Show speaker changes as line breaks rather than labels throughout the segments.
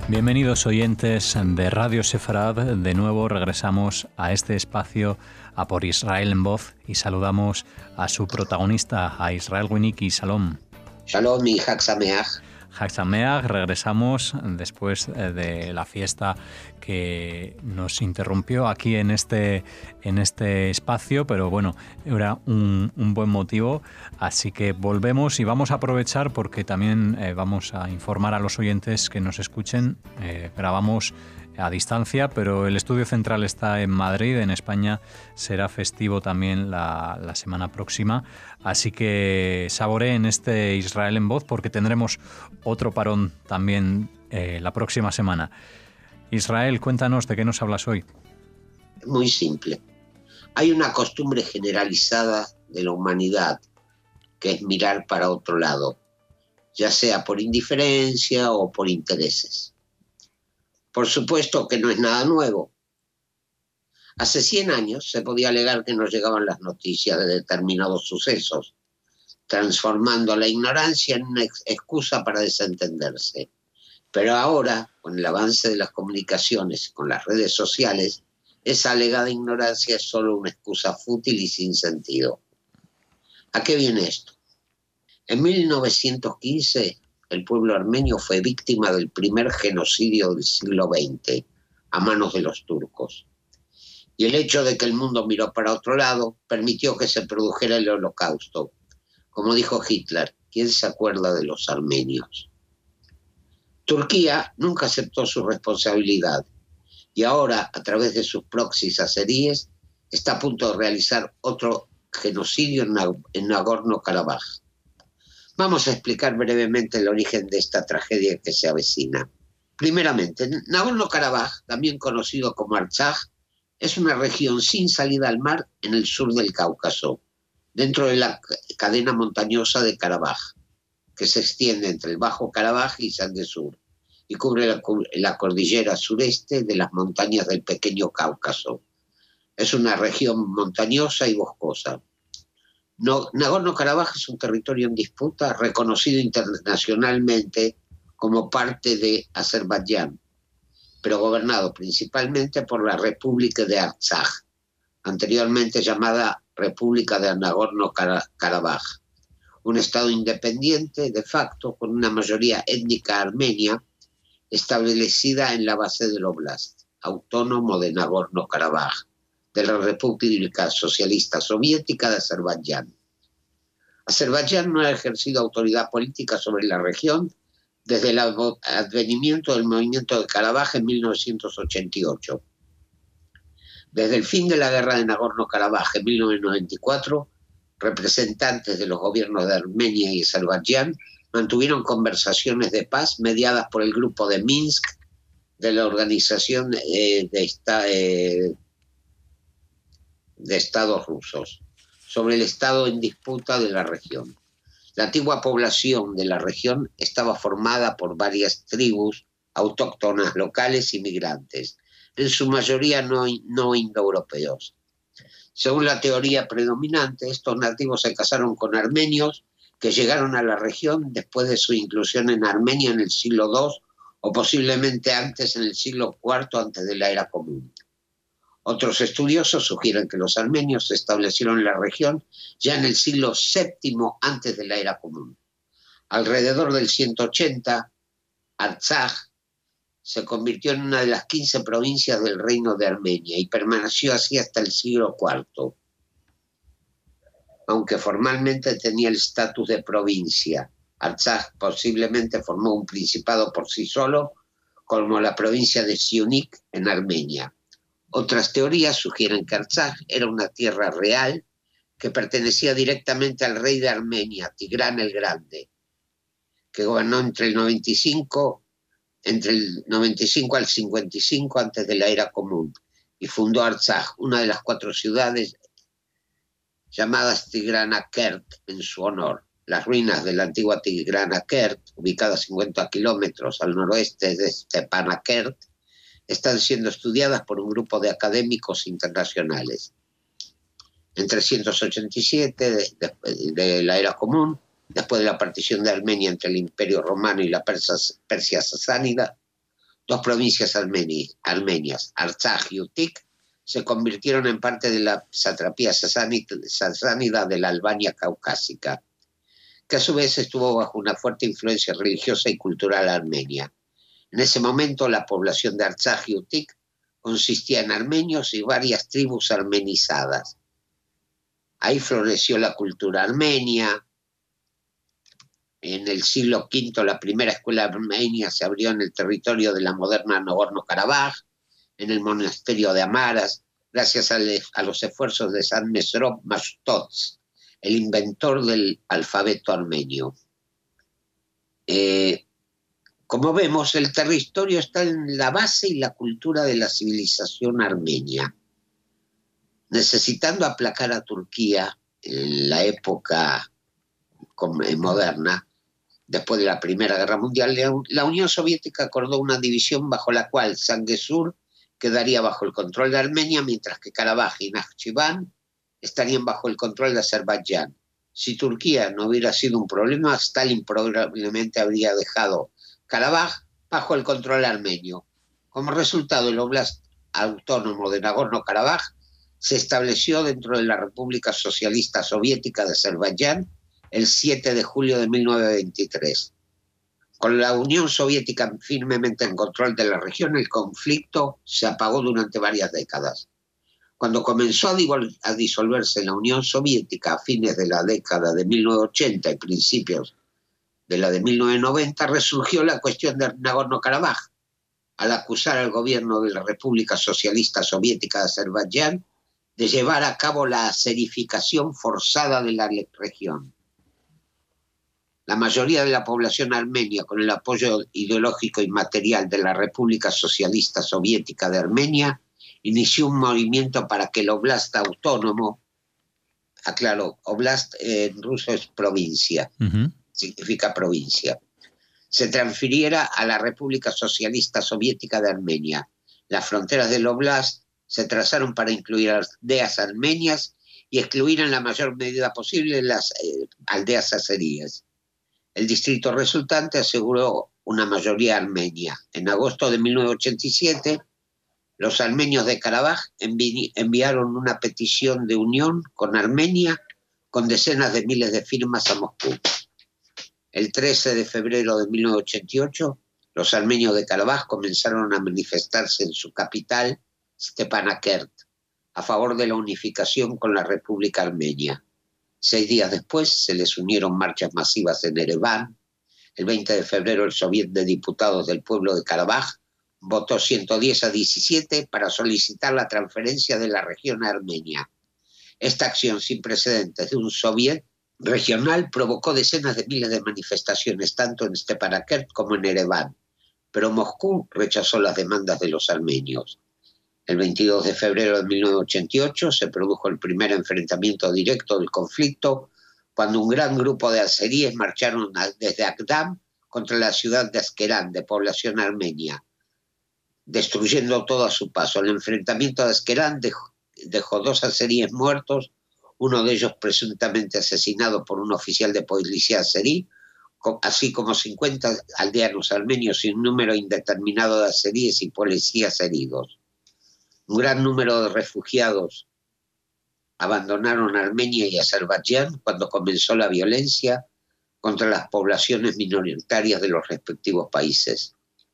Bienvenidos oyentes de Radio Sefarad. De nuevo regresamos a este espacio, a Por Israel en Voz, y saludamos a su protagonista, a Israel Winnicki. Shalom.
Shalom y Hag Sameach.
Hag Sameach. Regresamos después de la fiesta que nos interrumpió aquí en este espacio, pero bueno, era un buen motivo, así que volvemos y vamos a aprovechar porque también vamos a informar a los oyentes que nos escuchen. Grabamos a distancia, pero el estudio central está en Madrid. En España será festivo también la semana próxima, así que saboreen este Israel en Voz porque tendremos otro parón también la próxima semana. Israel, cuéntanos de qué nos hablas hoy.
Muy simple. Hay una costumbre generalizada de la humanidad que es mirar para otro lado, ya sea por indiferencia o por intereses. Por supuesto que no es nada nuevo. Hace 100 años se podía alegar que no llegaban las noticias de determinados sucesos, transformando la ignorancia en una excusa para desentenderse. Pero ahora, con el avance de las comunicaciones, con las redes sociales, esa alegada ignorancia es solo una excusa fútil y sin sentido. ¿A qué viene esto? En 1915, el pueblo armenio fue víctima del primer genocidio del siglo XX a manos de los turcos. Y el hecho de que el mundo miró para otro lado permitió que se produjera el Holocausto. Como dijo Hitler, ¿quién se acuerda de los armenios? Turquía nunca aceptó su responsabilidad y ahora, a través de sus proxies azeríes, está a punto de realizar otro genocidio en Nagorno-Karabaj. Vamos a explicar brevemente el origen de esta tragedia que se avecina. Primeramente, Nagorno-Karabaj, también conocido como Artsaj, es una región sin salida al mar en el sur del Cáucaso, dentro de la cadena montañosa de Karabaj, que se extiende entre el Bajo Karabaj y Sande Sur, y cubre la cordillera sureste de las montañas del Pequeño Cáucaso. Es una región montañosa y boscosa. Nagorno-Karabaj es un territorio en disputa reconocido internacionalmente como parte de Azerbaiyán, pero gobernado principalmente por la República de Artsaj, anteriormente llamada República de Nagorno-Karabaj, un estado independiente de facto con una mayoría étnica armenia establecida en la base del Oblast autónomo de Nagorno-Karabaj de la República Socialista Soviética de Azerbaiyán. Azerbaiyán no ha ejercido autoridad política sobre la región desde el advenimiento del movimiento de Karabaj en 1988. Desde el fin de la guerra de Nagorno-Karabaj en 1994, representantes de los gobiernos de Armenia y Azerbaiyán mantuvieron conversaciones de paz mediadas por el grupo de Minsk de la Organización de Estados Rusos sobre el estado en disputa de la región. La antigua población de la región estaba formada por varias tribus autóctonas locales y migrantes, en su mayoría no indoeuropeos. Según la teoría predominante, estos nativos se casaron con armenios que llegaron a la región después de su inclusión en Armenia en el siglo II o posiblemente antes, en el siglo IV antes de la era común. Otros estudiosos sugieren que los armenios se establecieron en la región ya en el siglo VII antes de la era común. Alrededor del 180, Artsaj se convirtió en una de las 15 provincias del Reino de Armenia y permaneció así hasta el siglo IV. Aunque formalmente tenía el estatus de provincia, Artsaj posiblemente formó un principado por sí solo, como la provincia de Syunik en Armenia. Otras teorías sugieren que Artsaj era una tierra real que pertenecía directamente al rey de Armenia, Tigrán el Grande, que gobernó entre el 95 al 55 antes de la era común y fundó Artsaj, una de las 4 ciudades llamadas Tigranakert en su honor. Las ruinas de la antigua Tigranakert, ubicadas 50 kilómetros al noroeste de Stepanakert, están siendo estudiadas por un grupo de académicos internacionales. En 387 de la era común, después de la partición de Armenia entre el Imperio Romano y la Persia Sasánida, Dos provincias armenias, Artsaj y Utik, se convirtieron en parte de la satrapía sasánida de la Albania caucásica, que a su vez estuvo bajo una fuerte influencia religiosa y cultural armenia. En ese momento, la población de Artsaj y Utik consistía en armenios y varias tribus armenizadas. Ahí floreció la cultura armenia. En el siglo V, la primera escuela armenia se abrió en el territorio de la moderna Nagorno-Karabaj, en el monasterio de Amaras, gracias a los esfuerzos de San Mesrop Mashtots, el inventor del alfabeto armenio. Como vemos, el territorio está en la base y la cultura de la civilización armenia. Necesitando aplacar a Turquía en la época moderna, después de la Primera Guerra Mundial, la Unión Soviética acordó una división bajo la cual Zangezur quedaría bajo el control de Armenia, mientras que Karabaj y Nakhchivan estarían bajo el control de Azerbaiyán. Si Turquía no hubiera sido un problema, Stalin probablemente habría dejado Karabaj bajo el control armenio. Como resultado, el Oblast Autónomo de Nagorno-Karabaj se estableció dentro de la República Socialista Soviética de Azerbaiyán el 7 de julio de 1923. Con la Unión Soviética firmemente en control de la región, el conflicto se apagó durante varias décadas. Cuando comenzó a disolverse la Unión Soviética a fines de la década de 1980 y principios de la de 1990, resurgió la cuestión de Nagorno-Karabaj, al acusar al gobierno de la República Socialista Soviética de Azerbaiyán de llevar a cabo la azerificación forzada de la región. La mayoría de la población armenia, con el apoyo ideológico y material de la República Socialista Soviética de Armenia, inició un movimiento para que el Oblast Autónomo, aclaro, Oblast en ruso es provincia, significa provincia, se transfiriera a la República Socialista Soviética de Armenia. Las fronteras del Oblast se trazaron para incluir aldeas armenias y excluir en la mayor medida posible las aldeas azeríes. El distrito resultante aseguró una mayoría armenia. En agosto de 1987, los armenios de Karabaj enviaron una petición de unión con Armenia con decenas de miles de firmas a Moscú. El 13 de febrero de 1988, los armenios de Karabaj comenzaron a manifestarse en su capital, Stepanakert, a favor de la unificación con la República Armenia. 6 días después se les unieron marchas masivas en Ereván. El 20 de febrero el Soviet de Diputados del Pueblo de Karabaj votó 110-17 para solicitar la transferencia de la región a Armenia. Esta acción sin precedentes de un Soviet regional provocó decenas de miles de manifestaciones tanto en Stepanakert como en Ereván, pero Moscú rechazó las demandas de los armenios. El 22 de febrero de 1988 se produjo el primer enfrentamiento directo del conflicto cuando un gran grupo de azeríes marcharon desde Agdam contra la ciudad de Askerán, de población armenia, destruyendo todo a su paso. El enfrentamiento de Askerán dejó 2 azeríes muertos, uno de ellos presuntamente asesinado por un oficial de policía azerí, así como 50 aldeanos armenios y un número indeterminado de azeríes y policías heridos. Un gran número de refugiados abandonaron Armenia y Azerbaiyán cuando comenzó la violencia contra las poblaciones minoritarias de los respectivos países.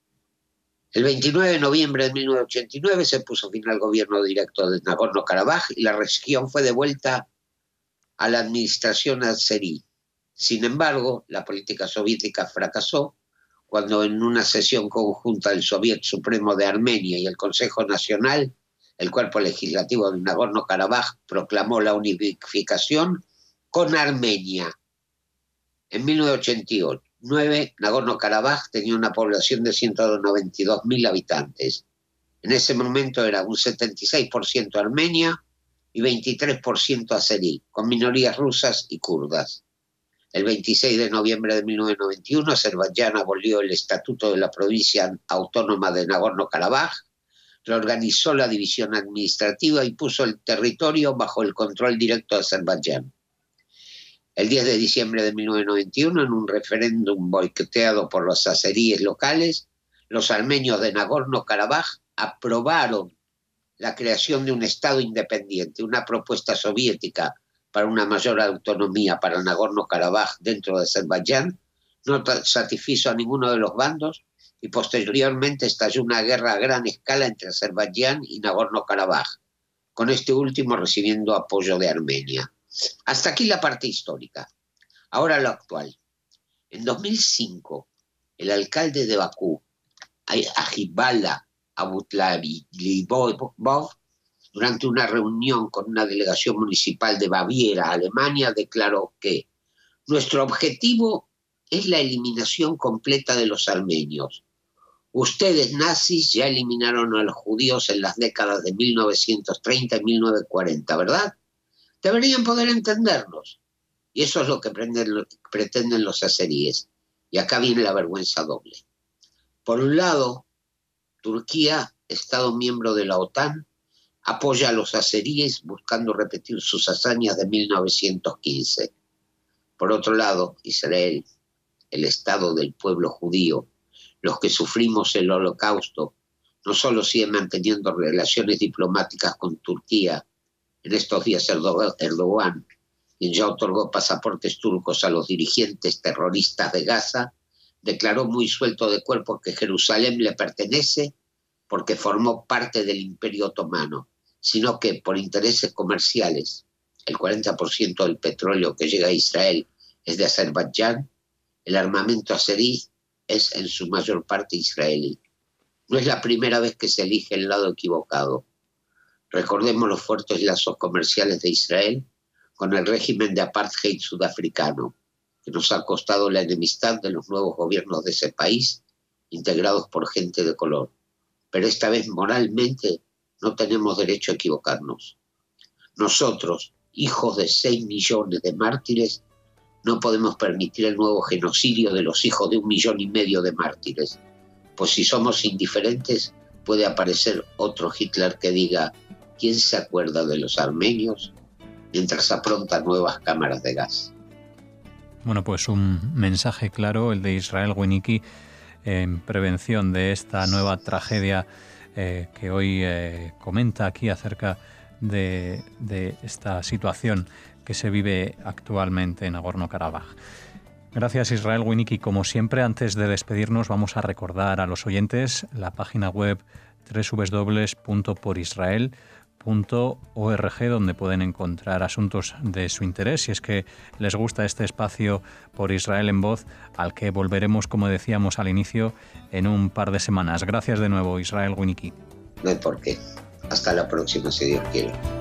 El 29 de noviembre de 1989 se puso fin al gobierno directo de Nagorno-Karabaj y la región fue devuelta a la administración azerí. Sin embargo, la política soviética fracasó cuando en una sesión conjunta del Soviet Supremo de Armenia y el Consejo Nacional, el cuerpo legislativo de Nagorno-Karabaj proclamó la unificación con Armenia. En 1989, Nagorno-Karabaj tenía una población de 192.000 habitantes. En ese momento era un 76% armenia y 23% azerí, con minorías rusas y kurdas. El 26 de noviembre de 1991, Azerbaiyán abolió el Estatuto de la Provincia Autónoma de Nagorno-Karabaj, reorganizó la división administrativa y puso el territorio bajo el control directo de Azerbaiyán. El 10 de diciembre de 1991, en un referéndum boicoteado por los azeríes locales, Los armenios de Nagorno-Karabaj aprobaron la creación de un Estado independiente, una propuesta soviética para una mayor autonomía para Nagorno-Karabaj dentro de Azerbaiyán, no satisfizo a ninguno de los bandos y posteriormente estalló una guerra a gran escala entre Azerbaiyán y Nagorno-Karabaj, con este último recibiendo apoyo de Armenia. Hasta aquí la parte histórica. Ahora lo actual. En 2005, el alcalde de Bakú, Agibala Abutlaibov, durante una reunión con una delegación municipal de Baviera, Alemania, declaró que nuestro objetivo es la eliminación completa de los armenios. Ustedes, nazis, ya eliminaron a los judíos en las décadas de 1930 y 1940, ¿verdad? Deberían poder entendernos. Y eso es lo que pretenden los azeríes. Y acá viene la vergüenza doble. Por un lado, Turquía, Estado miembro de la OTAN, apoya a los azeríes buscando repetir sus hazañas de 1915. Por otro lado, Israel, el Estado del pueblo judío, los que sufrimos el Holocausto, no solo sigue manteniendo relaciones diplomáticas con Turquía, en estos días Erdogan, quien ya otorgó pasaportes turcos a los dirigentes terroristas de Gaza, declaró muy suelto de cuerpo que Jerusalén le pertenece porque formó parte del Imperio Otomano, sino que por intereses comerciales, el 40% del petróleo que llega a Israel es de Azerbaiyán, el armamento azerí es en su mayor parte israelí. No es la primera vez que se elige el lado equivocado. Recordemos los fuertes lazos comerciales de Israel con el régimen de apartheid sudafricano, que nos ha costado la enemistad de los nuevos gobiernos de ese país, integrados por gente de color. Pero esta vez moralmente no tenemos derecho a equivocarnos. Nosotros, hijos de 6 millones de mártires, no podemos permitir el nuevo genocidio de los hijos de 1,5 millones de mártires, pues si somos indiferentes puede aparecer otro Hitler que diga ¿quién se acuerda de los armenios? Mientras apronta nuevas cámaras de gas.
Bueno, pues un mensaje claro, el de Israel Winnicki, en prevención de esta nueva tragedia que hoy comenta aquí acerca de esta situación que se vive actualmente en Nagorno-Karabaj. Gracias, Israel Winnicki. Como siempre, antes de despedirnos, vamos a recordar a los oyentes la página web www.porisrael.org, donde pueden encontrar asuntos de su interés, si es que les gusta este espacio Por Israel en Voz, al que volveremos, como decíamos al inicio, en un par de semanas. Gracias de nuevo, Israel Winnicki.
No hay por qué. Hasta la próxima, si Dios quiere.